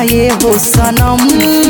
ये हो सनम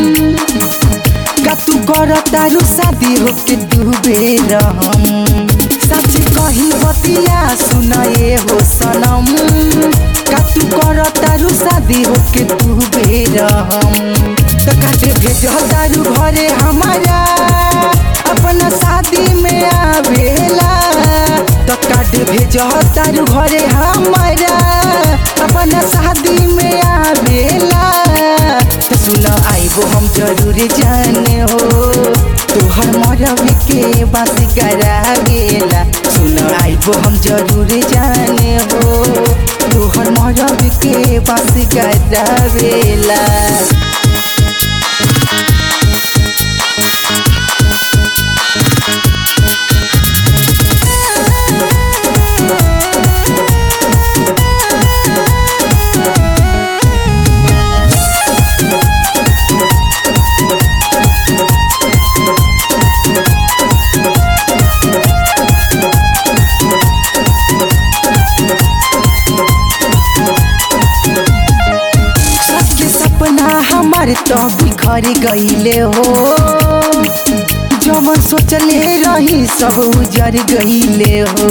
का तू कर तारू शादी हो के तू बेरहम सच कही बतिया सुन ये हो सनम का तू कर तारू शादी हो के तू बेरहम तो काटे भेज तारू घरे हमारा अपना शादी में आवेला तो काट भेज तारू घरे हमारा अपना शादी में आवेला तो सुन आइबो हम जरूर जाने हो तोहर मरवी के बास करावेला सुन आइबो हम जरूर जाने हो तोहर मरवी के बास करावेला। हमारे तो बिखर गईले हो जवन सोचले रही सब उजर गईले हो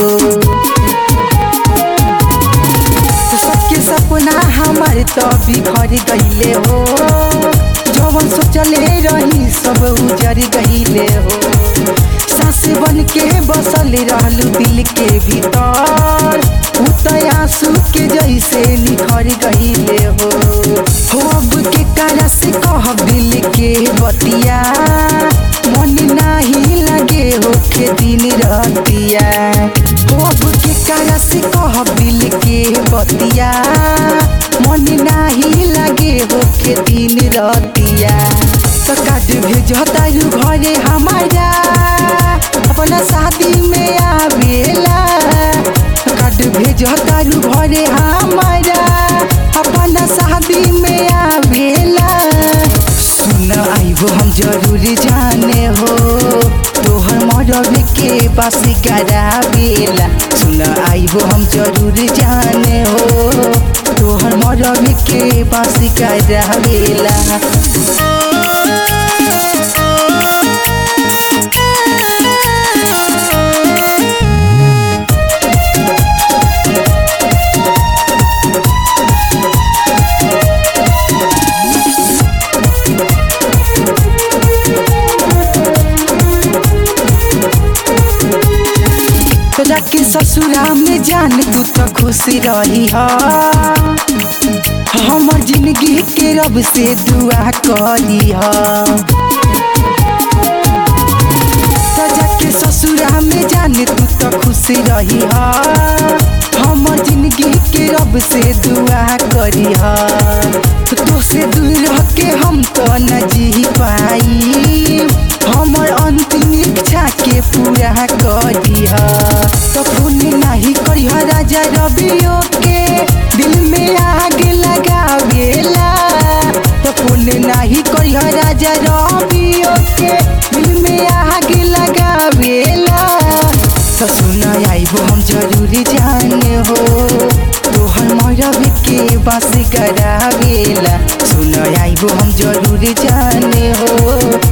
सबके सपना हमारे तो बिखर गईले हो जवन सोचले रही सब उजर गईले हो सास बन के बसल रहलू दिल के भीतर आंसू के जैसे निखर गईले हो अब के कारा से कहब दिल के बतिया मन नहीं लगे होखे दिन रतिया अब के कारा से कहब दिल के बतिया मन नहीं लगे होखे दिन रतिया तो काट भेज तारू घरे हमारा अपना शादी में आवेला काट भेज तारू घरे हमारा अपना शादी में आवेला सुन आइबो हम जरूर जाने हो तोहर मरवी के बास करावेला सुन आइबो हम जरूर जाने हो तोहर मरवी के बास करावेला। के ससुरा में जान तू तो खुशी रही हमर जिंदगी के रब से दुआ करी सजा के ससुरा में जान तू तो खुशी रही हमर जिंदगी के रब से दुआ करी तो से दूर रह के हम तो न जी पाई हमर अंतिम इच्छा के पूरा करी तो फोन नहीं करी राजा रबियो के दिल में आग लगावेला तो फोन नहीं करी राजा रबियो के दिल में आग लगावेला तो सुन आइबो हम जरूर जाने हो तोहर मरवी के बास करावेला सुन आइबो हम जरूर जाने हो